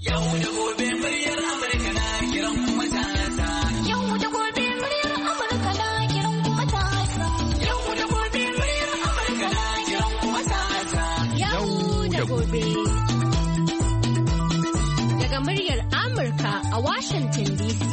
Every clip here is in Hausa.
Yau da gobe muryar Amurka na kiran kuma matasa. Yau da gobe muryar Amurka na kiran kuma matasa. Yau da gobe muryar Amurka na kiran kuma matasa. Yau da gobe. Daga muryar Amurka a Washington DC.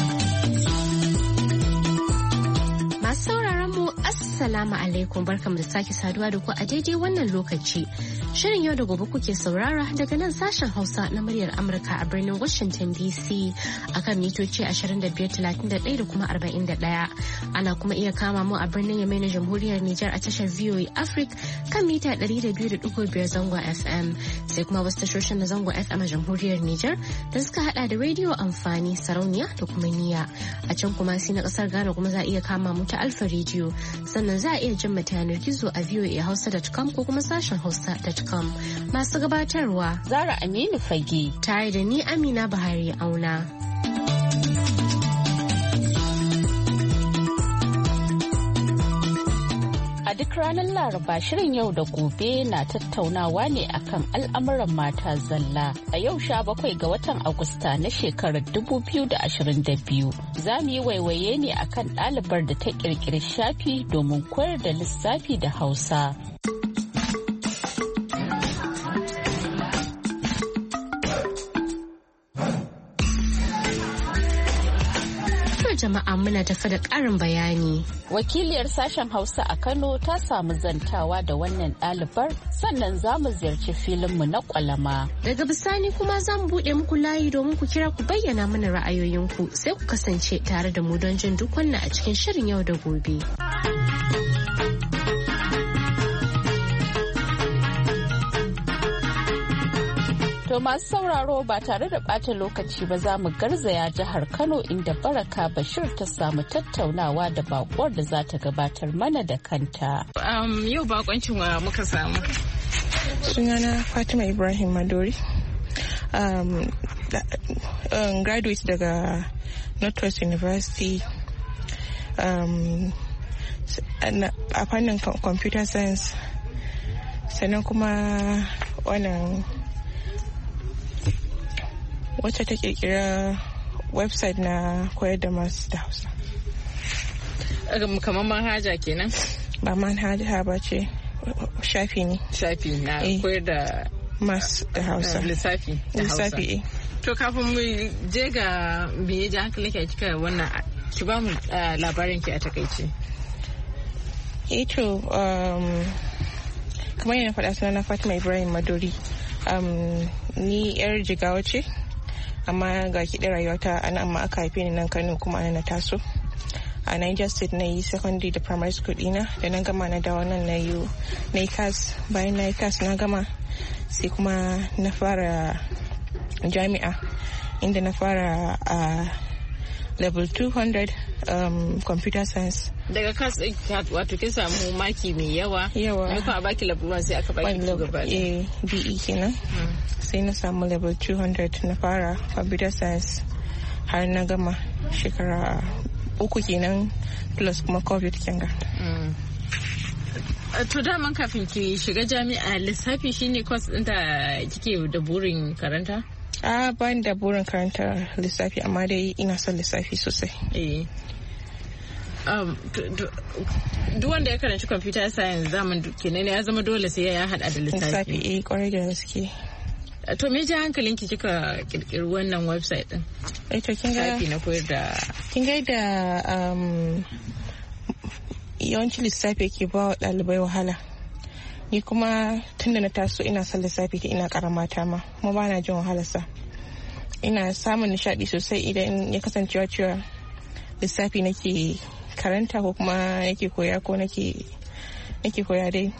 Masu sauraron mu Assalamu alaikum, barkamu da sake saduwa da ku a daidai wannan lokaci. Shirin yau da gobe kuke saurara daga nan sashen Hausa na muryar Amurka a birnin Washington DC akan mitoci 2531 da kuma 41. Ana kuma iya kama mu a birnin Yamai na Jamhuriyar Nijar a tashar VOA Africa kan mita 200.5 zangon FM. Sai kuma wasu tashoshin na zangon FM a Jamhuriyar Nijar da suka hada da rediyo amfani, sarauniya da kuma niya. A can kuma sai na kasar Ghana kuma za a iya kama mu ta Alfa Radio. Sannan za a iya jin mata yanar gizo a voahausa.com ko kuma sashen hausa.com. Masu gabatarwa Zara Aminu Fage tare da ni Amina Buhari Auna. A duk ranar Laraba shirin yau da gobe na tattaunawa ne akan al'amuran mata zalla. A yau 17 ga watan Agusta na shekarar 2022 za mu yi waiwaye ne akan ɗalibar da ta ƙirƙiri shafi domin koyar da lissafi da Hausa. Jama'a muna tafi da ƙarin bayani. Wakiliyar sashen Hausa a Kano ta samu zantawa da wannan ɗalibar, sannan za mu ziyarci filinmu na ƙwalama. Daga bisani kuma za mu buɗe muku layi domin ku kira ku bayyana mana ra'ayoyinku, sai ku kasance tare da mu don jin duk wannan a cikin shirin yau da gobe. To masu sauraro ba tare da ɓata lokaci ba za mu garzaya jihar Kano inda Baraka Bashir ta samu tattaunawa da bakuwar da za ta gabatar mana da kanta. Yau bakoncin wa muka samu. Sunana Fatima Ibrahim Madori. Graduate daga Northwest University a fannin computer science. Sannan kuma wannan wacce ta kirkira website na koyar da masu da Hausa. Kamar manhaja kenan? Ba manhaja ba ce, shafi ne. Shafi na koyar da masu da Hausa. Lissafi da Hausa. Lissafi. To kafin mu je ga biye da hankali ke kika wannan, ki ba mu labarin ki a takaice. To kamar yana faɗa sunana Fatima Ibrahim Madori. Ni yar Jigawa ce, amma ga kiɗin rayuwata a nan, amma aka haife ni nan Kano kuma ana na taso. A Niger State na yi secondary da primary school ɗina, da na gama na dawo nan na yi CAS. Bayan na yi CAS na gama sai kuma na fara jami'a, inda na fara a level 200 computer science. Daga CAS wato kin samu maki mai yawa. Me kuma baki level 1 sai aka baki gaba. BE kenan. Sai na samu level 200 na fara computer science har na gama shekara 3 kenan plus kuma COVID kenga. To daman kafin ki shiga jami'a lissafi shine course ɗin da kike da burin karanta? Ba ni da burin karanta lissafi, amma dai ina son lissafi sosai. Duk wanda ya karanci computer science zaman kenan ya zama dole sai ya hada da lissafi. Lissafi kwarai da gaske. To me ji hankalin ki kika kirkiri wannan website din? To kin ga na koyar da yawanci lissafi ke ba wa ɗalibai wahala. Ni kuma tunda na taso ina son lissafi ta ina karamata ma, kuma ba na jin wahalarsa. Ina samun nishaɗi sosai idan ya kasancewa cewa lissafi nake karanta ko kuma nake koya ko nake koya dai.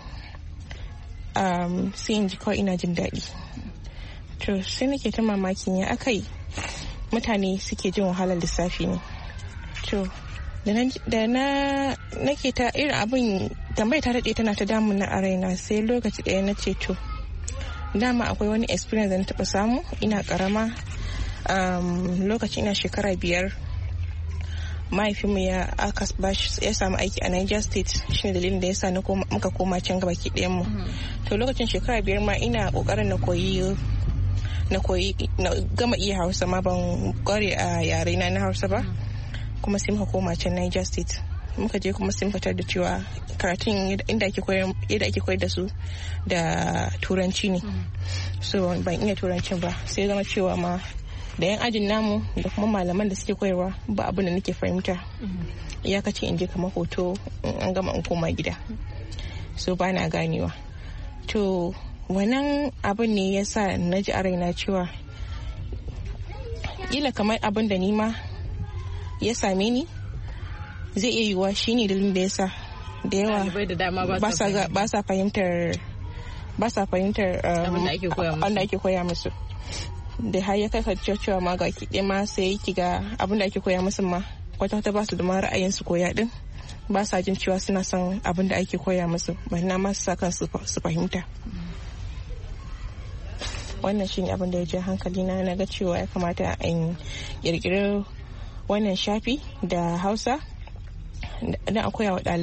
Sai in ji kawai ina jin daɗi. To sai nake ta mamakin ya akai mutane suke jin wahalar lissafi ne. To da na nake ta irin abin tambaya ta daɗe tana ta damun na a raina, sai lokaci ɗaya na ce to dama akwai wani experience da na taɓa samu ina ƙarama. Lokaci ina shekara 5 mahaifinmu ya samu aiki a Niger State, shine dalilin da ya sa muka koma can gaba ki ɗayan mu. To lokacin shekara 5 ma ina ƙoƙarin na koyi na gama iya Hausa ma ban kware a yare na Hausa ba. Kuma sai muka koma can Niger State. Muka je kuma sun fitar da cewa karatun yadda ake koyar da su da turanci ne. So ban iya turancin ba, sai zama cewa ma da yan ajin namu da kuma malaman da suke koyarwa ba abin da nake fahimta. Iyakaci in je kamar hoto an gama in koma gida, so ba na ganewa. To wannan abin ne ya sa na ji a raina cewa kila kamar abin da ni ma ya same ni zai iya yiwuwa shi ne dalilin da ya sa da yawa ba sa fahimtar abin da ake koya musu, da har ya kai cewa ma ga kiɗe ma sai ki ga abin da ake koya musu ma kwata-kwata ba su da ma ra'ayin su koya din, ba sa jin cewa suna son abin da ake koya musu, na ma su sa kansu su fahimta. Wannan shi ne abin da ya je hankali na ga cewa ya kamata in kirkiri wannan shafi da Hausa don a koya wa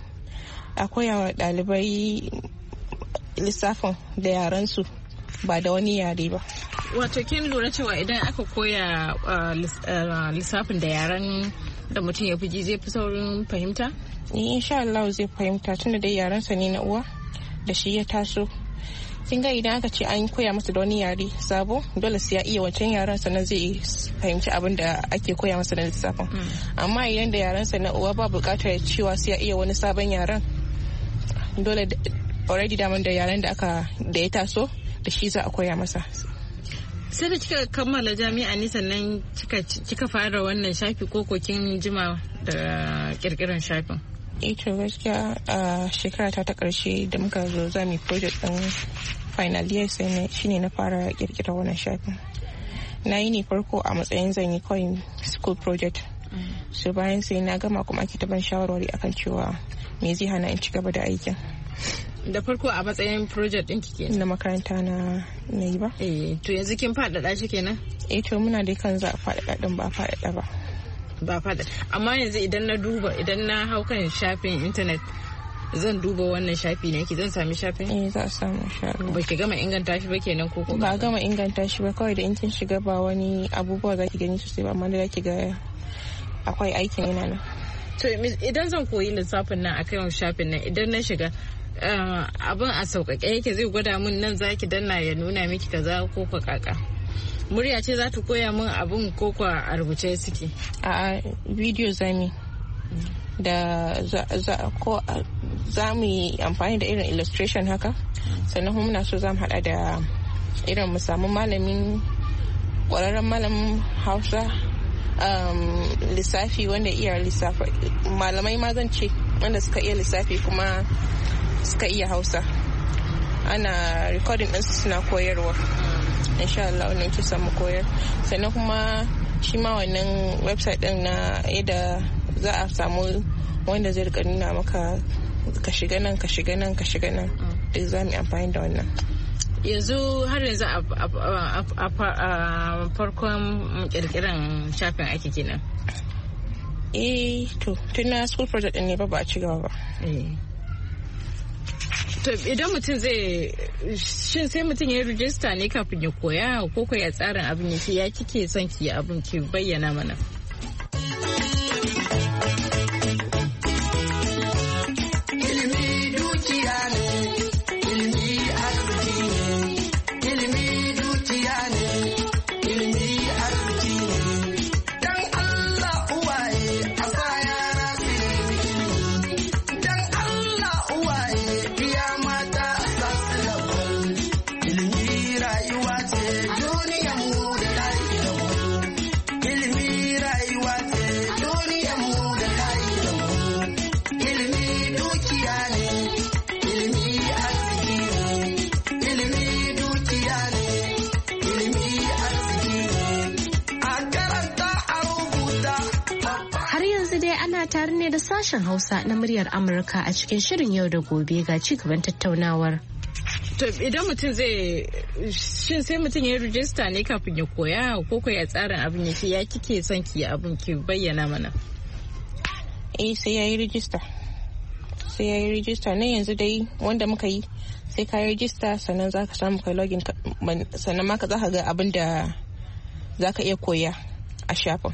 ɗalibai lissafin da yarensu ba da wani yare ba. Wato kin lura cewa idan aka koya lissafin da yaren da mutum ya fi ji zai fi saurin fahimta? Insha Allah zai fahimta, tunda dai yarensa ne na uwa da shi ya taso. Kin ga idan aka ce an koya masa da wani yare sabo, dole sai ya iya wancan yaren sannan zai fahimci abin da ake koya masa da lissafin. Amma idan da yarensa na uwa ba bukatar cewa sai ya iya wani sabon yaren, dole already daman da yaren da ya taso da shi za a koya masa. Sai da kika kammala jami'a ne sannan kika fara wannan shafi ko kin jima da kirkiran shafin? To gaskiya a shekara ta karshe da muka zo za mu project din final year shine na fara kirkira wannan shafin. Na yi ne farko a matsayin zan yi kawai school project, so bayan sai na gama kuma ake taban shawarwari akan cewa me zai hana in ci gaba da aikin. Da farko a matsayin project ɗin kike na makaranta na yi ba. To yanzu kin faɗaɗa shi kenan? To muna dai kan za a faɗaɗa ɗin ba a faɗaɗa ba. Ba faɗaɗa. Amma yanzu idan na hau kan shafin intanet zan duba wannan shafi ne, ki zan sami shafin? Za a samu insha Allah. Ba ki gama inganta shi ba kenan ko? Ba a gama inganta shi ba, kawai da in kin shiga ba wani abubuwa za ki gani sosai ba, amma da za ki ga akwai aikin yana nan. To idan zan koyi lissafin nan akan shafin nan, idan na shiga abin a sauƙaƙe yake, zai gwada min nan zaki danna ya nuna miki kaza ko kwa kaka? Murya ce za ta koya min abin ko kwa a rubuce suke? A video zami da za mu yi amfani da irin illustration haka, sannan kuma muna so za mu haɗa da irin mu samu ƙwararren malamin Hausa lissafi wanda iya lissafi, malamai ma zan ce wanda suka iya lissafi kuma suka iya Hausa, ana recording ɗinsu suna koyarwa. Insha Allah wannan ke samu koyar. Sannan kuma shi ma wannan website ɗin na yadda za a samu wanda zai rika nuna maka ka shiga nan duk za mu yi amfani da wannan. Yanzu har yanzu a farkon kirkiran shafin ake kenan? To tun na school project ɗin ne ba a ci gaba ba. To idan mutum sai mutum ya rijista ne kafin ya koya ko ya tsarin abin yake, ya kike son ki abin ki bayyana mana? Tare ne da sashen Hausa na muryar Amurka a cikin shirin yau da gobe, ga ci gaban tattaunawar. To idan mutum sai mutum ya rijista ne kafin ya koya ko ya tsarin abin yake, ya kike son ki abin ki bayyana mana? Sai ya yi rijista na yanzu dai wanda muka yi sai ka register sannan za ka samu kai login, sannan ma za ka ga abin da za ka iya koya a shafin.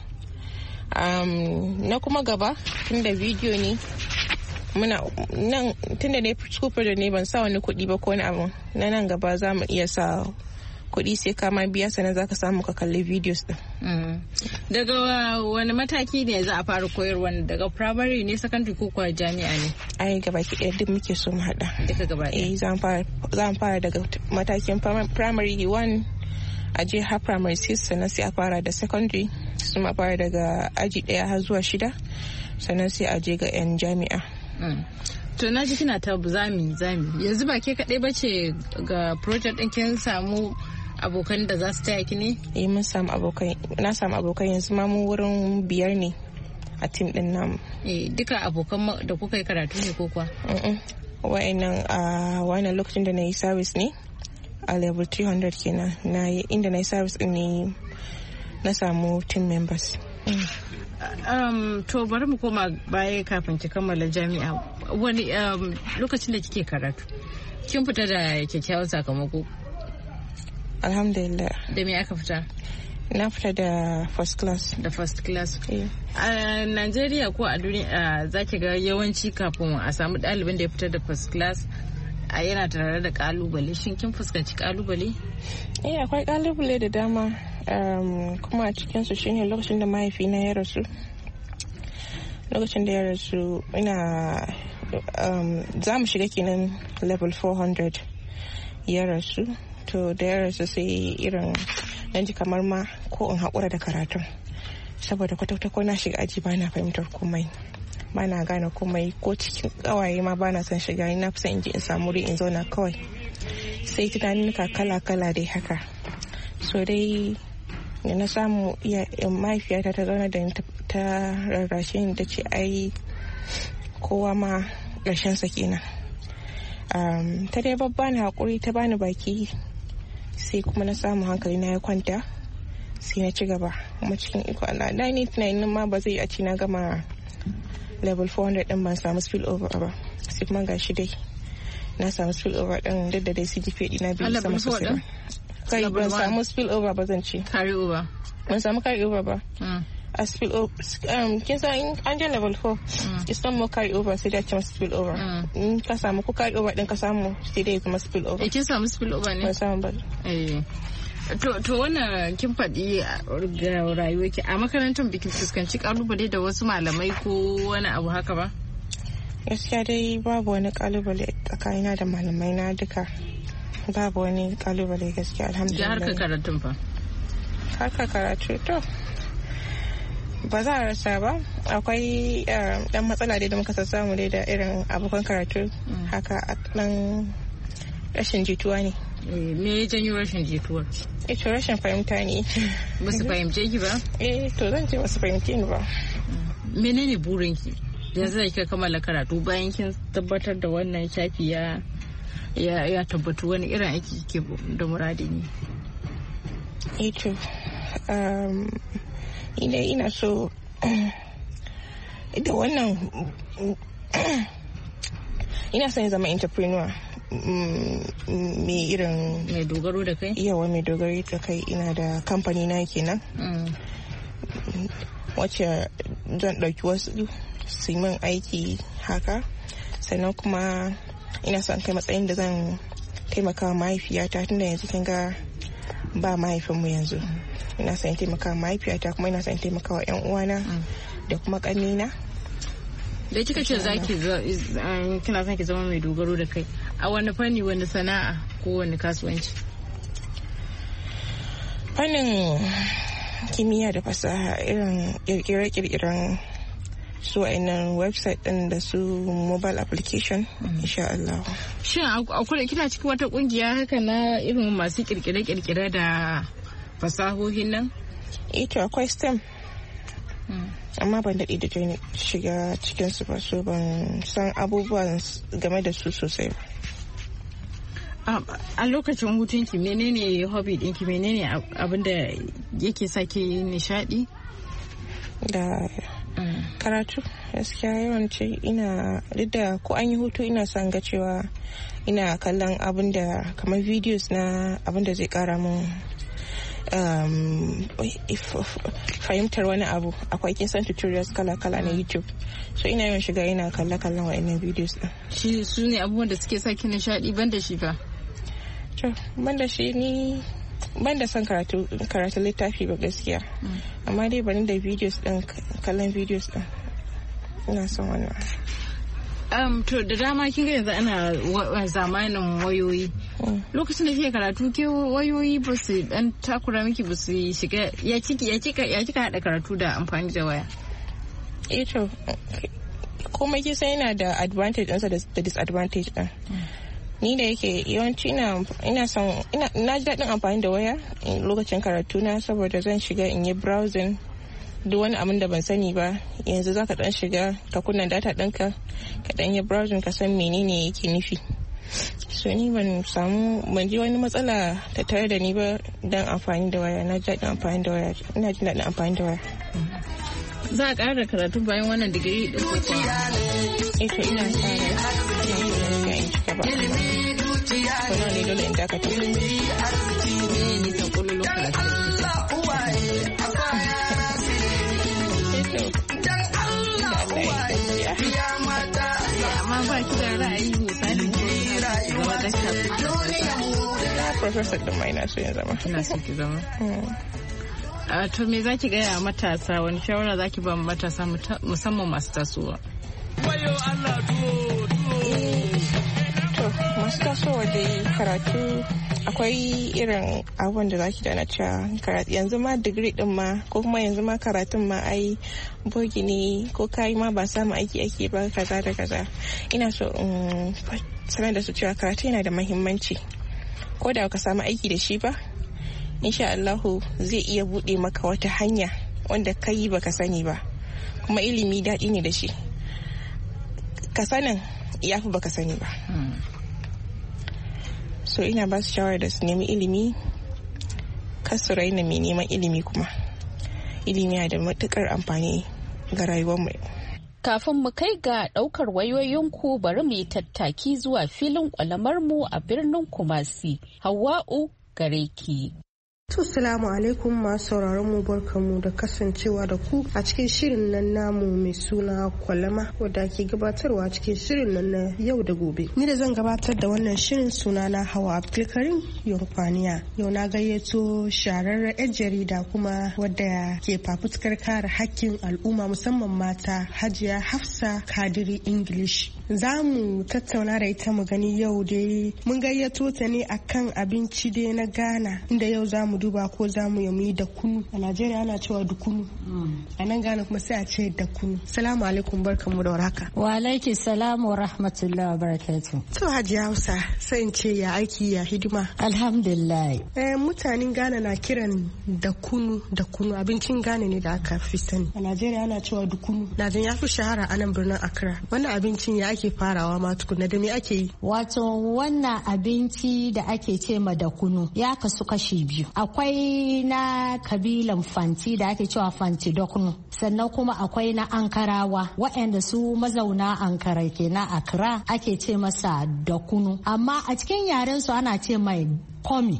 Na kuma gaba tun da bidiyo ne muna nan, tun da ne school project ne ban sa wani kuɗi ba ko wani abu, na nan gaba za mu iya sa kuɗi sai ka ma biya sannan za ka samu ka kalli videos din. Daga wani mataki ne za a fara koyarwa, daga primary ne, secondary ko kuwa jami'a ne? Ai gaba ki ɗaya duk muke so mu haɗa. Duka gaba ɗaya? Za mu fara daga matakin primary 1 a je har primary 6, sannan sai a fara da secondary, su ma fara daga aji 1 har zuwa 6, sannan sai a je ga 'yan jami'a. To na ji kina ta zami yanzu ba ke kaɗai ba ce ga project ɗin, kin samu abokan da za su taya ki ne? Mun samu abokai, na samu abokai yanzu ma mu wurin 5 ne a team din namu. Duka abokan da kuka yi karatu ne ko kuwa? Wa'annan a wannan lokacin da na yi service ne a level 300 kenan, na yi inda na yi service din ne na samu team members. To bari mu koma baya kafin ki kammala jami'a. Wani lokacin da kike karatu kin fita da kyakkyawan sakamako? Alhamdulillah. Da me aka fita? Na fita da first class. Da first class. A Najeriya ko a duniya za ki ga yawanci kafin a samu ɗalibin da ya fita da first class a yana tare da kalubale. Shin kin fuskanci kalubale? Akwai kalubale da dama, kuma a cikinsu shine lokacin da mahaifina ya rasu. Lokacin da ya rasu ina za mu shiga kenan level 400 ya rasu. To da ya rasu sai irin nan ji kamar ma ko in haƙura da karatun, saboda kwata-kwata ko na shiga aji ba na fahimtar komai, ba na gane komai, ko cikin ƙawaye ma ba na son shiga, na fi son in je in samu wuri in zauna kawai. Sai tunaninka kala-kala dai haka. So dai da na samu mahaifiyata ta zauna da ta rarrashe ni ta ce ai kowa ma ƙarshensa kenan. Ta dai babba na haƙuri, ta bani baki, sai kuma na samu hankali na ya kwanta, sai na ci gaba. Kuma cikin iko Allah da ni tunanin ma ba zai a ci na gama level 400 din ban samu spill over ba, sai kuma gashi dai na samu spill over din, duk da dai CGPA dina bai sama sosai ba. Kai ban samu spill over ba, zan ce carry over, ban samu carry over ba. A spill over kin san an je level 4 it's not more carry over, sai da ce spill over. In ka samu ko carry over din ka samu sai dai kuma spill over. Kin samu spill over ne? Ban samu ba. To wannan kin faɗi ga rayuwarki a makarantar, bikin fuskanci kalubale da wasu malamai ko wani abu haka ba? Gaskiya dai babu wani kalubale tsakanina da malamai na, duka babu wani kalubale gaskiya, alhamdulillah. Da harkar karatun fa? Harkar karatu to ba za a rasa ba, akwai dan matsala dai da muka samu dai da irin abokan karatu haka, a dan rashin jituwa ne. Me ya janyo rashin jituwar? To rashin fahimta ne. Ba su fahimce ki ba? To zan ce ba su fahimce ni ba. Menene burinki da zai ka kammala karatu bayan kin tabbatar da wannan shafi ya tabbatu, wani irin aiki ke da muradi ne? To ina so da wannan ina son zama entrepreneur, mai irin mai dogaro da kai. Yawa mai dogaro da kai. Ina da kamfani na kenan wacce zan ɗauki wasu su yi min aiki haka, sannan kuma ina son kai matsayin da zan taimaka wa mahaifiyata, tunda yanzu kin ga ba mahaifinmu yanzu. Ina son taimaka wa mahaifiyata, kuma ina son taimaka wa 'yan uwana da kuma ƙannena. Da kika ce kina son ki zama mai dogaro da kai, a wani fanni, wani sana'a ko wani kasuwanci? Fannin kimiyya da fasaha, irin kirkire-kirkiren su wa'annan website din da su mobile application, insha Allah. Shin akwai kina cikin wata kungiya haka na irin masu kirkire-kirkire da fasahohin nan? To akwai STEM, amma ban daɗe da shiga cikinsu ba, so ban san abubuwan game da su sosai ba. A lokacin hutunki menene hobby ɗinki, menene abin da yake sake nishadi? Da Karatu gaskiya yawanci ina da ko an yi hutu ina son ga cewa ina kallon abin da kamar videos na abin da zai kara mun fahimtar wani abu. Akwai kinsan tutorials kala-kala na YouTube, so ina yawan shiga ina kallon wa'annan videos din. Shi su ne abubuwan da suke saki nishadi banda shi ba? Banda shi ni banda son karatu littafi ba gaskiya, amma dai bani da videos din, kallon videos din ina son wannan. To da dama kin ga yanzu ana zamanin wayoyi. Lokacin da kike karatu ke wayoyi ba su dan takura miki, ba su shiga ya kika hada karatu da amfani da waya? To komai kisa yana da advantage ɗinsa da disadvantage ɗin. Ni da yake yawanci ina ji daɗin amfani da waya lokacin karatu na, saboda zan shiga in yi browsing duk wani abin da ban sani ba. Yanzu za ka dan shiga ka kunna data ɗinka ka dan yi browsing ka san menene yake nufi. So ni ban ji wani matsala tattare da ni ba dan amfani da waya. Na ji daɗin amfani da waya, ina jin daɗin amfani da waya. Za a ƙara karatu bayan wannan digiri ɗin ko kuwa? To ina tsara ina in cika ba. Kuma ne dole in dakata. Ni ta kullu karatu. Amma ba ki da ra'ayi misali ko da professor din mai na so ya zama. Ina so ki zama. To me zaki gaya matasa, wani shawara zaki ba matasa musamman masu tasowa? To masu tasowa dai karatu akwai irin abubuwan da zaki dana cewa yanzu ma digiri din ma ko kuma yanzu ma karatun ma ai bogi ne, ko kai ma ba samu aiki ake ba kaza da kaza. Ina so in sanar da su cewa karatu yana da muhimmanci, ko da ka samu aiki da shi ba, insha Allahu zai iya bude maka wata hanya wanda kai baka sani ba. Kuma ilimi daɗi ne da shi, ka sanin yafi baka sani ba. So ina ba su shawara da su nemi ilimi, kar su raina mai neman ilimi. Kuma ilimi yana da matukar amfani ga rayuwarmu. Kafin mu kai ga daukar wayoyinku, bari mu yi tattaki zuwa filin kwalamarmu a birnin Kumasi. Hawwa'u gare ki. Assalamu alaikum masu sauraron mu, barkamu da kasancewa da ku a cikin shirin nan namu mai suna kwalama, wadda ke gabatarwa cikin shirin nan na yau da gobe. Ni da zan gabatar da wannan shirin suna na Hawa Abdulkarim Yankwaniya. Yau na gayyato shahararren 'yan jarida kuma wadda ke fafutukar kare hakkin al'umma musamman mata, Hajiya Hafsa Kadiri English. Za mu tattauna da ita mu gani yau dai mun gayyato ta ne akan abinci dai na Ghana, inda yau za mu duba ko za mu yi da kunu. A Najeriya ana cewa da kunu, a nan Ghana kuma sai a ce da kunu. Salamu alaikum, barkanmu da warhaka. Wa alaiki salamu wa rahmatullahi wa barakatuh. To Hajiya Hausa, sai in ce ya aiki ya hidima. Alhamdulillah. Mutanen Ghana na kiran da kunu abincin Ghana ne da aka fi sani. A Najeriya ana cewa da kunu. Na jin ya fi shahara a nan birnin Accra. Wannan abincin ya ake farawa ma tukuna, da me ake yi? Wato wannan abinci da ake ce ma da kunu ya kasu kashi biyu. Akwai na kabilan Fanti da ake cewa Fanti da kunu, sannan kuma akwai na Ankarawa waɗanda su mazauna Ankara kenan Accra ake ce masa da kunu, amma a cikin yaren su ana ce mai komi.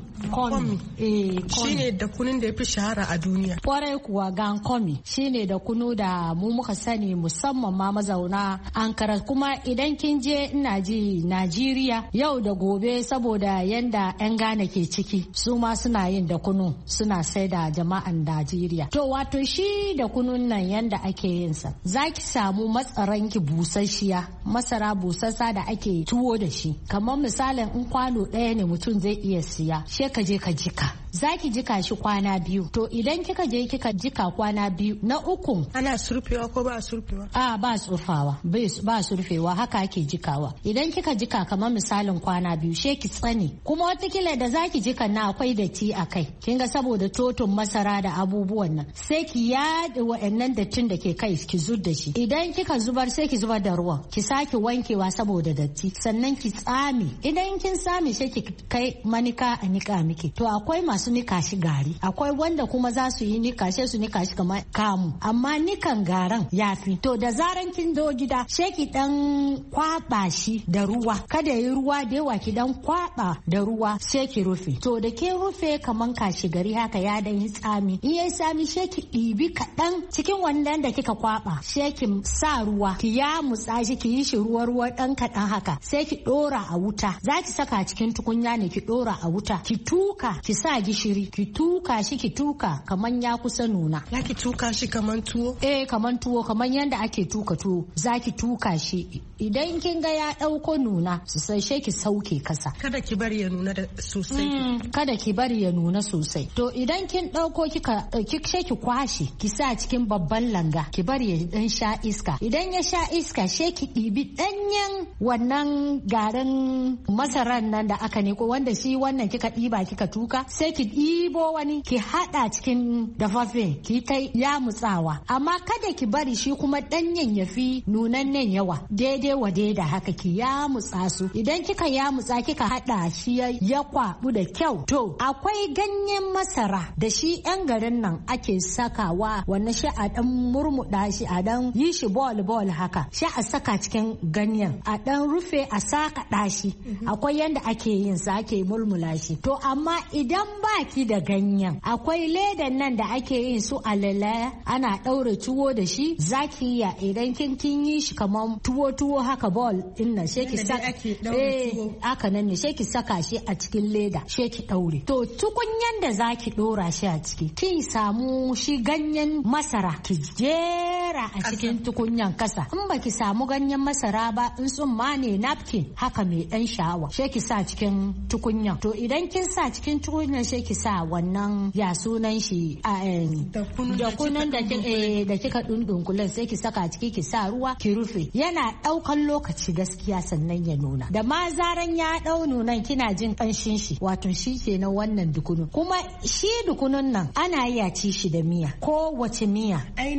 Shine da kunun da ya fi shahara a duniya. Kwarai kuwa, gan komi shine da kunu da mu muka sani musamman ma mazauna Ankara. Kuma idan kin je ina ji Najeriya yau da gobe, saboda yanda 'yan Ghana ke ciki, su ma suna yin da kunu suna sai da jama'an Najeriya. To wato shi da kunun nan yanda ake yin sa, zaki samu matsaranki busasshiya, masara busassa da ake tuwo da shi. Kamar misalin in kwano ɗaya ne mutum zai iya siya, she ka je ka jika. Zaki jika shi kwana biyu. To idan kika je kika jika kwana biyu, na uku ana surfewa ko ba surfewa? Ba surfawa, ba surfewa, haka ake jikawa. Idan kika jika kamar misalin kwana biyu, she ki tsane. Kuma watakila da zaki jika na akwai datti a kai, kin ga saboda totun masara da abubuwan nan, sai ki yaɗe wa'annan dattin da ke kai ki zub da shi. Idan kika zubar sai ki zubar da ruwan, ki sake wankewa saboda datti, sannan ki tsame. Idan kin tsame sai ki kai manika a nika miki. To akwai masu masu nika shi gari, akwai wanda kuma za su yi nika sai su nika shi kamar kamu, amma nikan garan yafi. To da zaran kin do gida sai ki dan kwaba shi da ruwa, kada yi ruwa da yawa, ki dan kwaba da ruwa sai ki rufe. To da ke rufe kaman kashi gari haka ya dan yi tsami, in yayi tsami sai ki ɗibi kaɗan cikin wannan da kika kwaba, sai ki sa ruwa ki ya mutsa shi, ki yi shi ruwa dan kaɗan haka, sai ki ɗora a wuta. Za ki saka cikin tukunya ne, ki ɗora a wuta, ki tuka, ki sa gishiri, ki tuka shi, ki tuka kaman ya kusa nuna. Za ki tuka shi kaman tuwo? Kaman tuwo, kaman yanda ake tuka tuwo. Za ki tuka shi, idan kin ga ya ɗauko nuna sosai sai ki sauke kasa. Kada ki bari ya nuna da sosai. Kada ki bari ya nuna sosai. To idan kin ɗauko sai ki kwashe, ki sa cikin babban langa, ki bari ya dan sha iska. Idan ya sha iska sai ki ɗibi ɗanyen wannan garin masaran nan da aka ne, ko wanda shi wannan kika ɗiba kika tuka, sai ki ɗibo wani ki haɗa cikin dafaffe, ki ta yamutsawa, amma kada ki bari shi kuma ɗanyen ya fi nunannen yawa, daidai wa daida haka ki yamutsa su. Idan kika yamutsa kika haɗa shi ya kwabu da kyau, to akwai ganyen masara da shi yan garin nan ake sakawa, wannan shi a dan murmuɗa shi, a dan yi shi ball haka, shi a saka cikin ganyen, a dan rufe, a saka ɗashi. Akwai yanda ake yin sa, ake mulmula shi. To amma idan baki da ganyen, akwai ledan nan da ake yin su alala, ana ɗaure tuwo da shi, zaki iya idan kin yi shi kamar tuwo haka ball din nan, sai ki saka haka nan ne, sai ki saka shi a cikin leda, sai ki ɗaure. To tukunyan da zaki ɗora shi a ciki, kin samu shi ganyen masara, ki jera a cikin tukunyan kasa. In baki samu ganyen masara ba, in tsumma ne napkin haka mai dan sha'awa, sai ki sa cikin tukunyan. To idan kin sa cikin tukunyan sai ki sa wannan ya sunan shi da kunun da kika dundunkulen, sai ki saka ciki, ki sa ruwa, ki rufe. Yana daukan lokaci gaskiya sannan ya nuna. Da ma zaran ya dau nunan kina jin kanshin shi, wato shi kenan wannan dukunun. Kuma shi dukunun nan ana iya ci shi da miya, ko wace miya.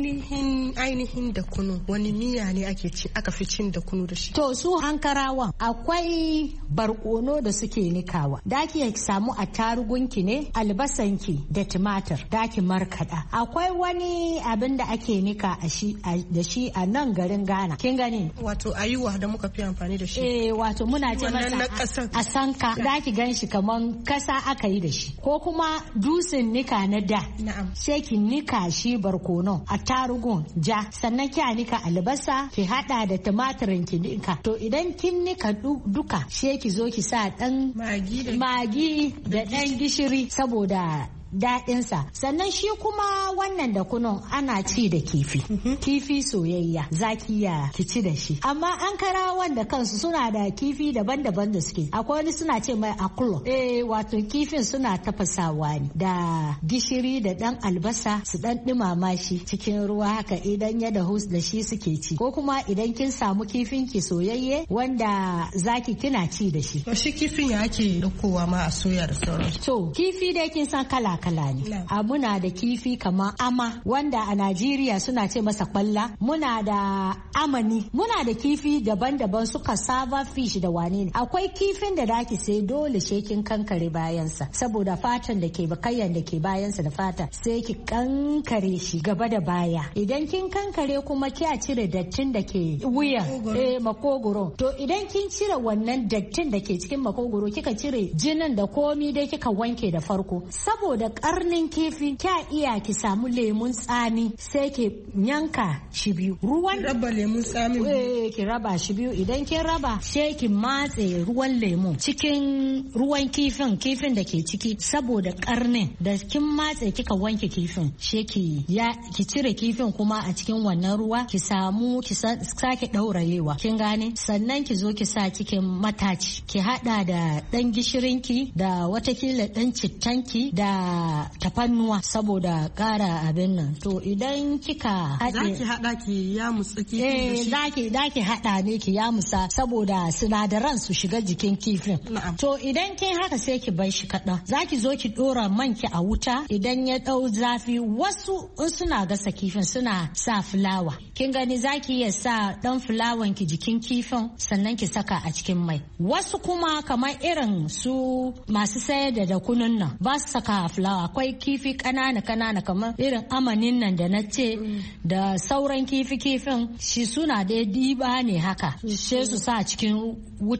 Ainihin da kunu, wani miya ne aka fi cin da kunu da shi? To su hankarawan akwai barkono da suke nikawa, da ki samu attarugunki ne, albasanki da tumatir, da ki markada. Akwai wani abin da ake nika da shi a nan garin Ghana, kin gani? Wato ayuwa da muka fi amfani da shi. Wato muna ce masa a sanka, da ki gan shi kaman kasa aka yi da shi, ko kuma dusin nika na da. Sai ki nika shi barkono, attarugun ja, sannan ki nika albasa, ki hada da tumatirin ki nika. To idan kin nika duka, sai ki zo ki sa dan magi da dan gishiri saboda daɗinsa. Sannan shi kuma wannan da kunun ana ci da kifi. Kifi soyayya zaki ya ki ci da shi. Amma an kara wanda kansu suna da kifi daban-daban da suke. Akwai wani suna ce mai akulo. Wato kifin suna tafasawa ne da gishiri da dan albasa, su dan dumama shi cikin ruwa haka, idan ya dahu da shi suke ci. Ko kuma idan kin samu kifin ki soyayye wanda zaki kina ci da shi. To shi kifin ya ake daukowa ma a soya da sauransu? To kifi dai kin san kala ne. Muna da kifi kamar ama, wanda a Najeriya suna ce masa kwalla. Muna da amani, muna da kifi daban-daban, suka saba fish da wane ne. Akwai kifin da daki sai dole shekin kankare bayansa, saboda fatan da ke bakayyan da ke bayansa da fata, sai ki kankare shi gaba da baya. Idan kin kankare kuma kiya cire dattin da ke wuyan makogoro. To idan kin cire wannan dattin da ke cikin makogoro, kika cire jinin da komi dai kika wanke da farko, saboda karnin kifi kya iya ki samu lemun tsami, sai ki yanka shi biyu. Ruwan raba lemun tsami ki raba shi biyu. Idan kin raba, sai ki matse ruwan lemun cikin ruwan kifin da ke ciki, saboda karnin da kin matse kika wanke kifin, sai ki cire kifin kuma a cikin wannan ruwa, ki samu ki sake daurayewa, kin gane. Sannan ki zo ki sa cikin mataci, ki hada da dan gishirinki da watakila dan cittanki da da tafannuwa saboda ƙara abin nan. To idan kika haɗe. Zaki haɗa ki ya musa kifin da shi? Daki haɗa ne ki ya musa saboda sinadaran su shiga jikin kifin. To idan kin haka sai ki bar shi kaɗan. Zaki zo ki ɗora man ki a wuta idan ya ɗau zafi wasu in suna gasa kifin suna sa fulawa. Kin gani zaki iya sa ɗan fulawan ki jikin kifin sannan ki saka a cikin mai. Wasu kuma kamar irin su masu sayar da kunun nan ba su saka fulawa. Akwai kifi ƙanana kamar irin amanin nan da na ce da sauran kifin shi suna da diba ne haka sai su sa cikin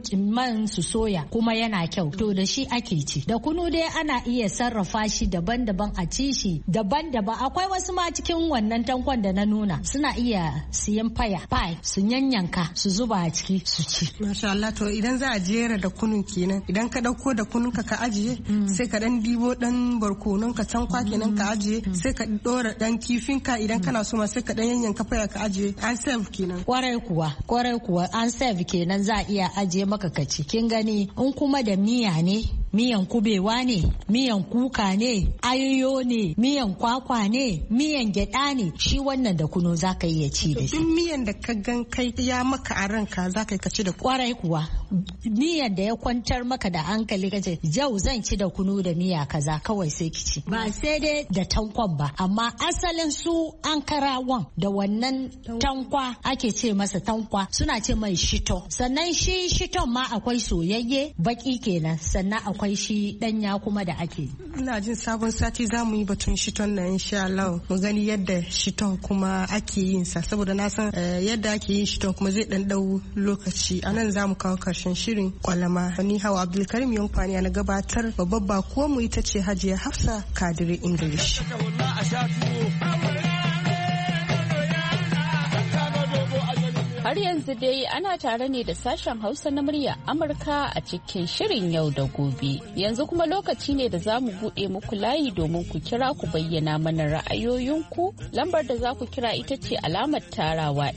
man su soya kuma yana kyau to da shi ake ci. Da kunu dai ana iya sarrafa shi daban-daban a ci shi daban-daban. Akwai wasu ma cikin wannan tankon da na nuna suna iya siyan pie su yanyanka su zuba a ciki su ci. Masha Allah, to idan za a jera da kunun kenan idan ka dauko da kunun ka ajiye sai ka dan dibo dan barkonon ka tankwa kenan ka ajiye sai ka dora dan kifin ka idan kana so ma sai ka dan yanyanka pie ka ajiye an serve kenan. Kwarai kuwa an serve kenan za a iya ajiye maka kaci. Kin gani in kuma da miya ne, miyan kubewa ne, miyan kuka ne, ayoyo ne, miyan kwakwa ne, miyan gyada ne, shi wannan da kunu za ka iya ci da shi. Duk miyan da ka gan kai ya maka a ranka za ka ci da kunu. Kwarai kuwa miyan da ya kwantar maka da hankali kace yau zan ci da kunu da miya kaza kawai sai ki ci. Ba sai dai da tankwan ba amma asalin su ankarawan da wannan tankwa ake ce masa tankwa suna ce mai shito. Sannan shi shiton ma akwai soyayye baki kenan sannan akwai shi danya kuma da ake. Ina jin sabon sati za mu yi batun shiton na insha Allah mu gani yadda shiton kuma ake yin sa saboda na san yadda ake yin shiton kuma zai dan dau lokaci. Anan za mu kawo karshen shirin kwalama. Ni Hawa Abdulkarim Yankwani na gabatar babbar bakuwar mu ita ce Hajiya Hafsa Kadiri English. Har yanzu dai ana tare ne da sashen Hausa na murya Amurka a cikin shirin yau da gobe. Yanzu kuma lokaci ne da za mu buɗe muku layi domin ku kira ku bayyana mana ra'ayoyinku. Lambar da za ku kira ita ce alamar tarawa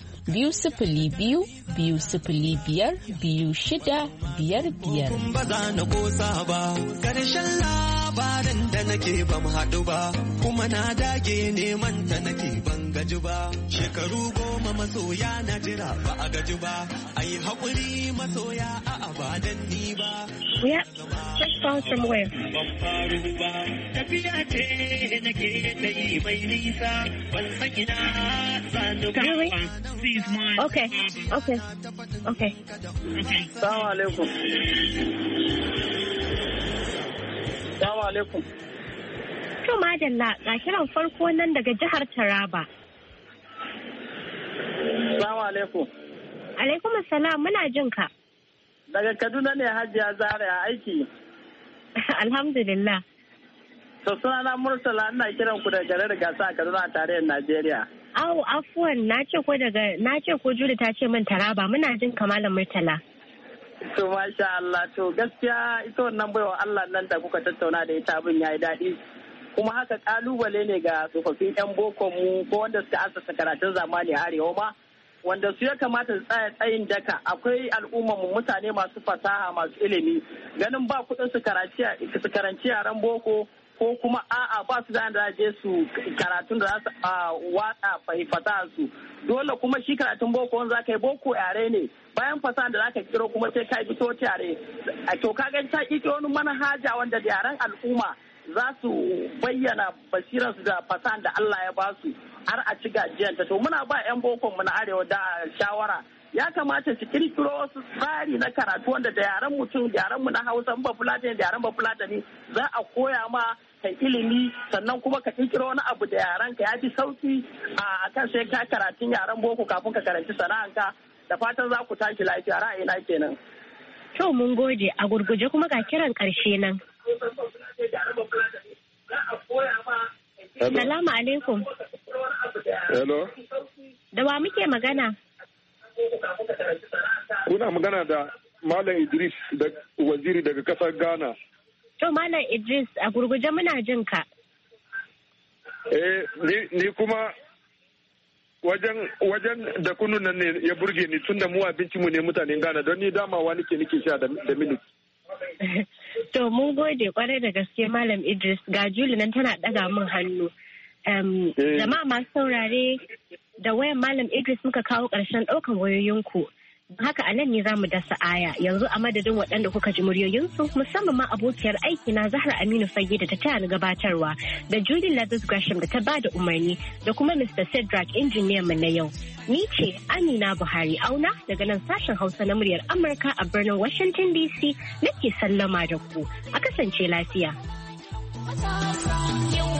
1-202-005-2655. Ba za na kosa ba, ƙarshen labarin da nake ban haɗu ba, kuma na dage neman ta nake ban gaji ba. Shekaru 10 masoya na jira ba a gaji ba, ai haƙuri masoya a abadan ni ba. Yeah, just phone from where? Ban faru ba, tafiya ce nake ta yi mai nisa, ban san ina zanu ba. Really? Okay. Salamu alaikum. Salamu alaikum. To madalla ga kiran farko nan daga jihar Taraba. Salamu alaikum. Alaikum assalam, muna jin ka. Daga Kaduna ne Hajiya Zara a aiki. Alhamdulillah. To sunana Murtala, ina kiran ku daga garin Gasa a Kaduna a tarayyar Najeriya. Awo afuwan na ce ko Juli ta ce min Taraba, muna jin ka Malam Murtala. To masha Allah, to gaskiya ita wannan baiwa Allah nan da kuka tattauna da ita abin yayi daɗi. Kuma haka kalubale ne ga tsofaffin 'yan boko mu ko wanda suka asasa karatun zamani a arewa ma, wanda su ya kamata su tsaya tsayin daka. Akwai al'ummar mu mutane masu fasaha masu ilimi, ganin ba kuɗin su karanci yaran boko ko kuma a'a ba su da je su karatun da za su watsa fasaha su. Dole kuma shi karatun boko wanda za ka yi boko yare ne, bayan fasaha da za ka kiro kuma sai ka fito yare. To kaga ta kiro wani manhaja wanda da yaren al'umma za su bayyana basirarsu da fasaha da Allah ya ba su har a ci gajiyanta. To muna ba 'yan boko mu na arewa da shawara, ya kamata su kirkiro wasu tsari na karatu wanda da yaren mutum, da yaren mu na Hausa ba Fulatani da yaren ba Fulatani za a koya ma kai ilimi, sannan kuma ka kirkiro wani abu da yaren ka ya fi sauki a kan sai ka karatun yaren boko kafin ka karanci sana'anka. Da fatan za ku tashi lafiya, ra'ayina kenan. To mun gode, a gurguje kuma ga kiran karshe nan. Salamu alaikum. Hello. Da wa muke magana? Kuna magana da Malam Idris da waziri daga kasar Ghana. To Malam Idris, a gurguje muna jin ka. Ni kuma wajen da kunun nan ne ya burge ni tunda mu abinci mu ne mutanen Ghana, don ni damawa nake sha da milk. To mun gode kwarai da gaske Malam Idris, ga Juli nan tana daga min hannu. Jama'a masu saurare da wayan Malam Idris muka kawo ƙarshen ɗaukan wayoyinku. Haka a nan ne za mu dasa aya yanzu a madadin waɗanda kuka ji muryoyinsu musamman ma abokiyar aiki na Zahra Aminu Fage da ta taya ni gabatarwa da Julie Lathis Gresham da ta ba da umarni da kuma Mr. Cedric injiniyan mu na yau. Ni ce Amina Buhari Auna daga nan sashen Hausa na muryar Amurka a birnin Washington DC nake sallama da ku. A kasance lafiya.